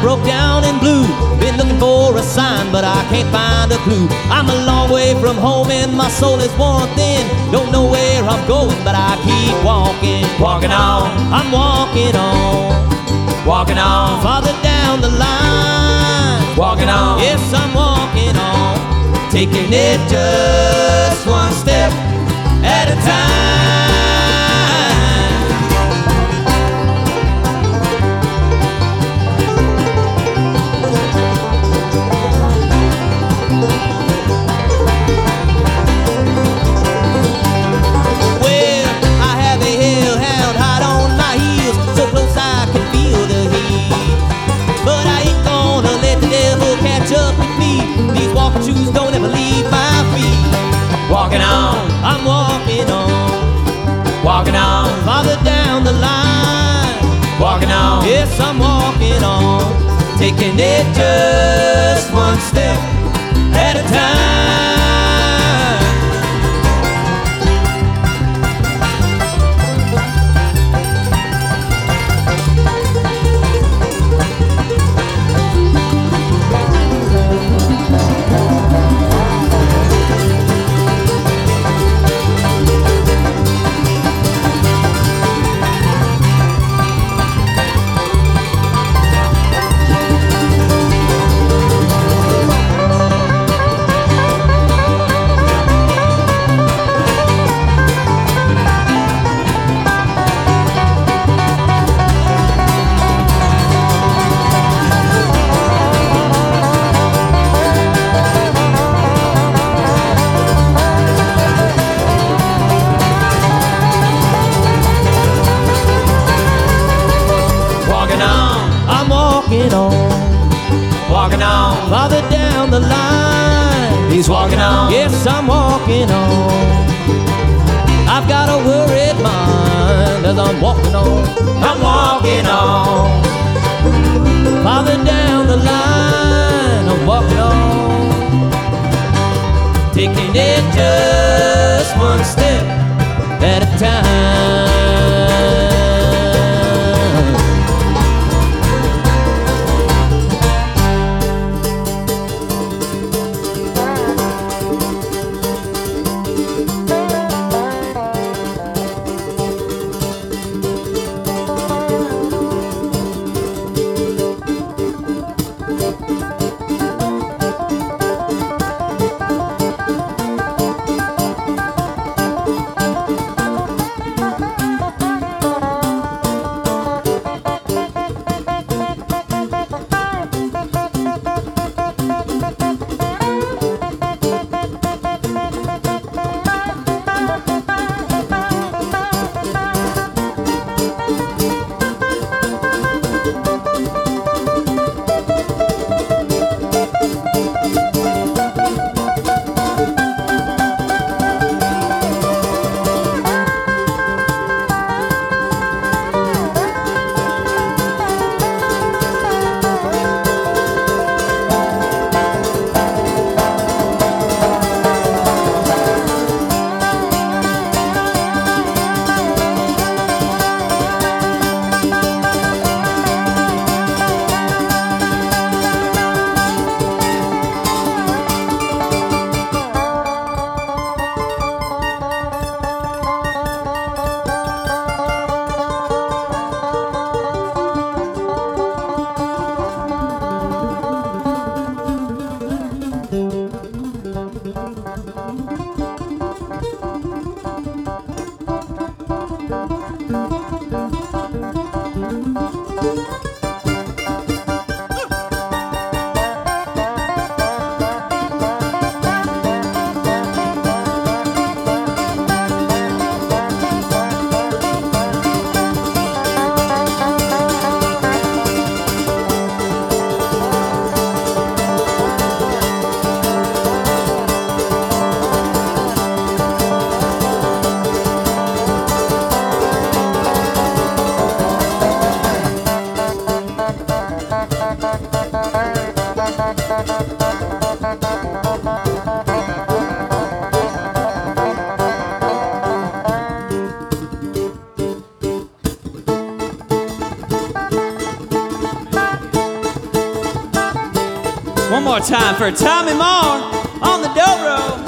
broke down and blue. Been looking for a sign, but I can't find a clue. I'm a long way from home and my soul is worn thin. Don't know where I'm going, but I keep walking. Walking on, I'm walking on, walking on, farther down the line. walking on. Yes, I'm walking on, taking it just one step at a time. Well, I have a hellhound hot on my heels, so close I can feel the heat. But I ain't gonna let the devil catch up with me. These walking shoes don't ever leave my feet. Walking on, I'm walking on, walking on, farther down the line. walking on. Yes, I'm walking on, taking it just one step at a time. Walking on, I'm walking on, walking on. farther down the line. He's walking on. Yes, I'm walking on. I've got a worried mind as I'm walking on. I'm walking on, Farther down the line, I'm walking on, taking it just one step at a time. One more time for Tommy Moore on the dobro.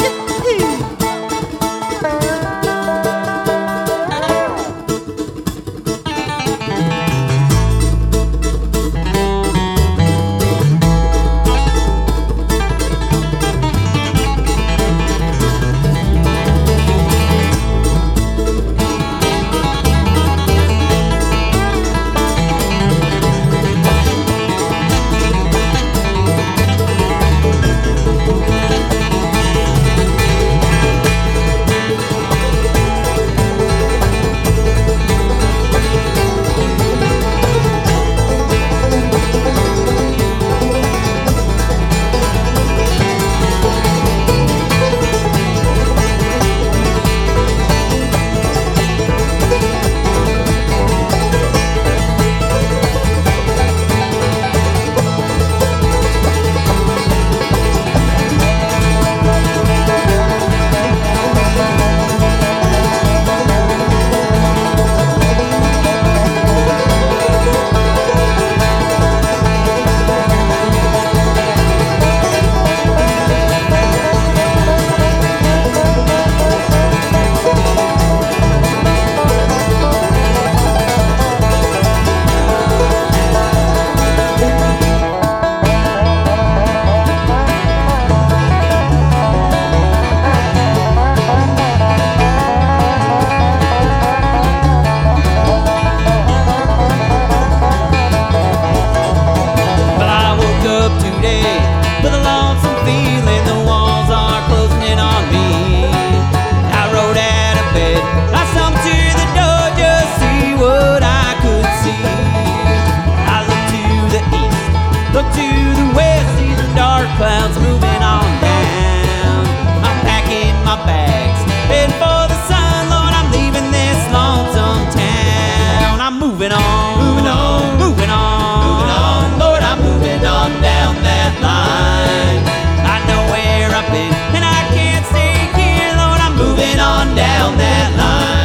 Clouds moving on down. I'm packing my bags, heading for the sun. Lord, I'm leaving this lonesome town. I'm moving on, moving on, moving on, moving on. Lord, I'm moving on down that line. I know where I've been, and I can't stay here. Lord, I'm moving on down that line.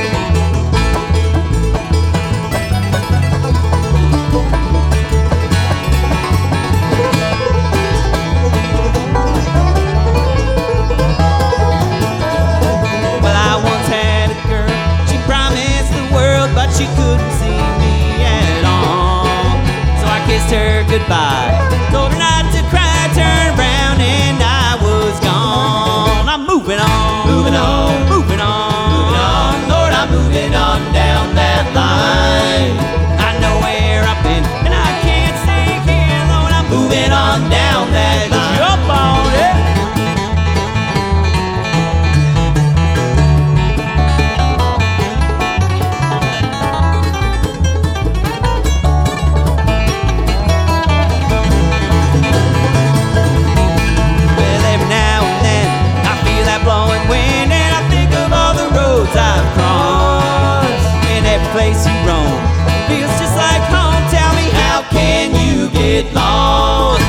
She couldn't see me at all, so I kissed her goodbye, told her not to cry, turned around and I was gone. I'm moving on, moving on, moving on, moving on. Lord, I'm moving on down that line. I know where I've been, and I can't stay here. Lord, I'm moving on down that line. Jump on it. Place you roam feels just like home. Tell me, how can you get lost?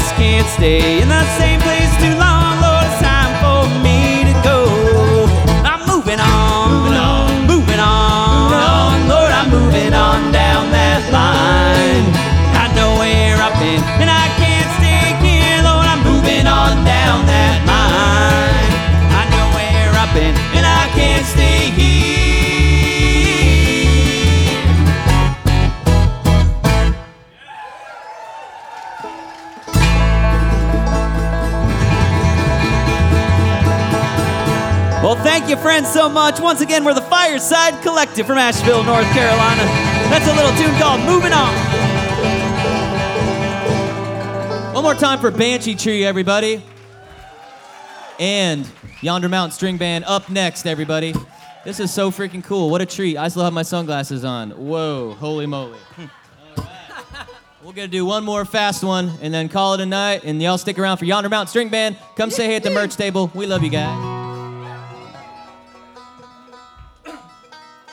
just can't stay in the same place too long. Lord, it's time for me to go. I'm moving on, moving on. Lord, I'm moving on down that line. I know where I've been, and I can't stay here. Lord, I'm moving on down that line. I know where I've been, and I can't stay here. Well, thank you, friends, so much. Once again, we're the Fireside Collective from Asheville, North Carolina. That's a little tune called Moving On. One more time for Banshee Tree, everybody. And Yonder Mountain String Band up next, everybody. This is so freaking cool. What a treat. I still have my sunglasses on. Whoa, holy moly. All right. We're going to do one more fast one and then call it a night. And y'all stick around for Yonder Mountain String Band. Come say hey at the merch table. We love you guys.